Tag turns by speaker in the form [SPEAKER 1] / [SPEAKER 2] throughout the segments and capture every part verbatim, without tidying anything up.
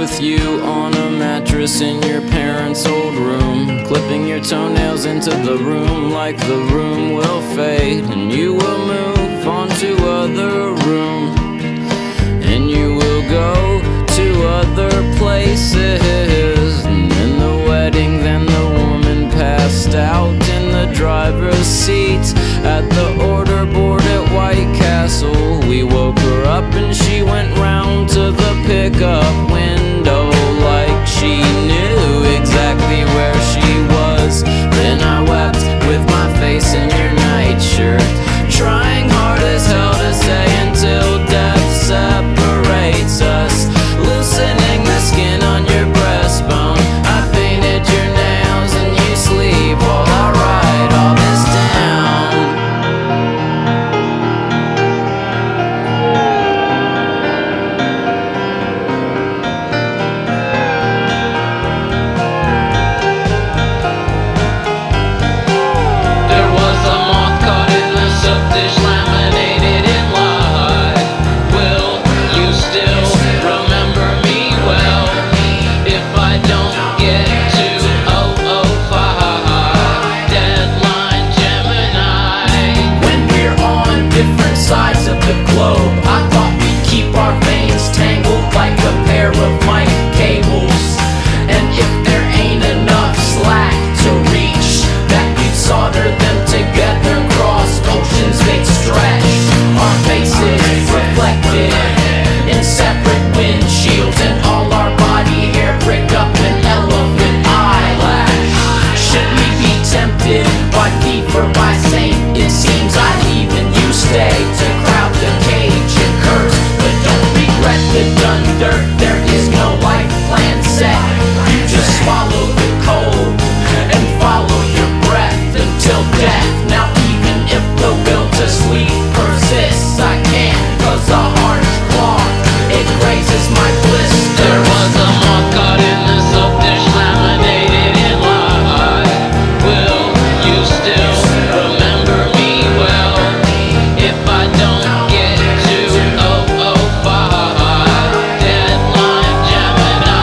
[SPEAKER 1] with you on a mattress in your parents' old room, clipping your toenails into the room like the room will fade, and you will move on to other room, and you will go to other places. And in the wedding then the woman passed out in the driver's seat at the order board at White Castle. We woke her up and she went round to the pickup window like she knew exactly where she was. Then I wept with my face in your nightshirt, trying hard as hell to say until death separates us, loosening the skin on your breastbone. I painted your nails and you sleep while I write all this down.
[SPEAKER 2] There was a moth caught in the soap dish, laminated in light. Will you still remember me well if I don't get to oh oh five? Deadline Gemini.
[SPEAKER 3] When we're on different sides of the globe, I thought we'd keep our veins tangled like a pair of mic cables. And if there ain't enough slack to reach, that you'd solder them together, cross oceans they'd stretch. Our faces reflected in separate windshields, and all our body hair bricked up an elephant eyelash. Should we be tempted by thief or by saint? It seems I leave and you stay to crowd the cage and curse, but don't regret the done dirt. There is no life plan set. You just swallow the cold and follow your breath until death. Now even if the will to sleep persists, I can't, cause a harsh cloth, it grazes my blister.
[SPEAKER 2] There was a moth caught in the soap dish, laminated in light. Will you still remember me well if I don't get to oh oh five? Deadline Gemini.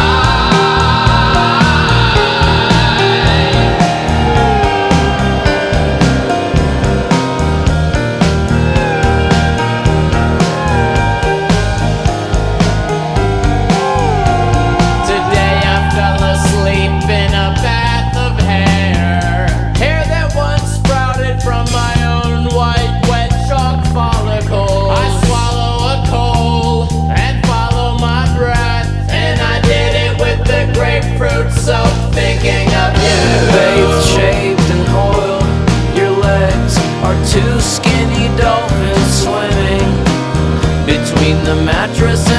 [SPEAKER 3] Today I fell asleep in a bath of hair, hair that once sprouted from my own white wet chalk follicle. I swallow a coal and follow my breath, and I did it with the grapefruit soap, thinking of you.
[SPEAKER 1] Bathed, shaved and oiled, your legs are two skinny dolphins swimming between the mattress